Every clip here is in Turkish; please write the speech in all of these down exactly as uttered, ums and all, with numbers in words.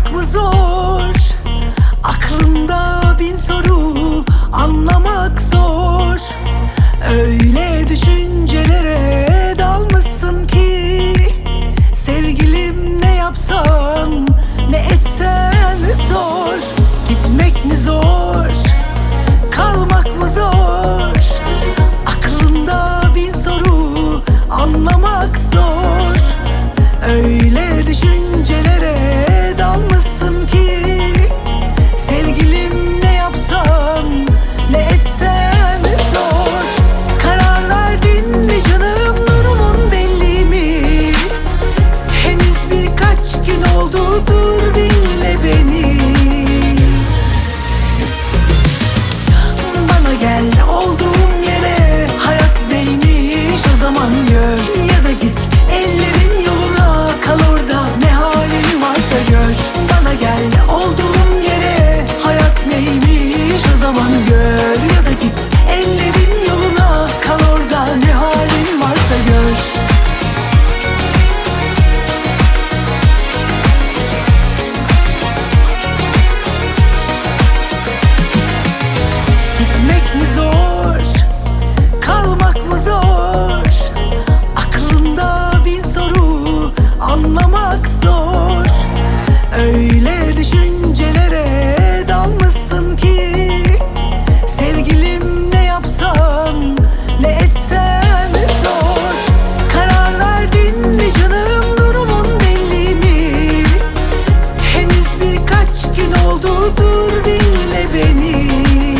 Kalmak mı zor? Aklımda bin soru, anlamak zor. Öyle düşüncelere dalmışsın ki, sevgilim ne yapsan ne etsen zor. Gitmek mi zor? Kalmak mı zor? Aklımda bin soru, anlamak zor. Öyle düşüncelere dalmışsın ki, sevgilim ne yapsan ne etsen zor. Karar verdin mi canım, durumun belli mi? Henüz birkaç gün oldu, dur dinle beni. Bana gel olduğum yere, hayat neymiş o zaman gör. Ya da git ellerin yoluna, kal orada ne halin varsa gör. Bana gel olduğum yere, hayat neymiş o zaman gör. Ya da git ellerin yoluna, kal orada ne halin varsa gör. Gitmek mi zor? Kalmak mı zor? Aklımda bin soru, anlamak zor. Öyle düşüncelere dalmışsın ki, sevgilim ne yapsan ne etsen zor. Karar verdin mi canım, durumun belli mi? Henüz birkaç gün oldu, dur dinle beni.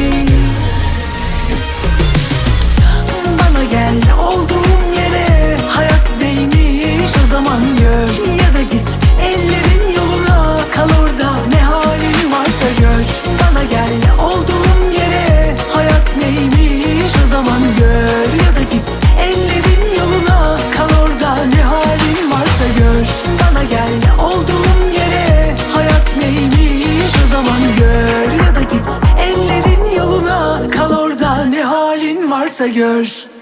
Bana gel olduğum yere, hayat neymiş o zaman gör. Ya da git ellerin yoluna, kal orada ne halin varsa gör. Bana gel olduğum yere, hayat neymiş o zaman gör. Ya da git ellerin yoluna, kal orada ne halin varsa gör. Bana gel olduğum yere, hayat neymiş o zaman gör. Ya da git ellerin yoluna, kal orada ne halin varsa gör.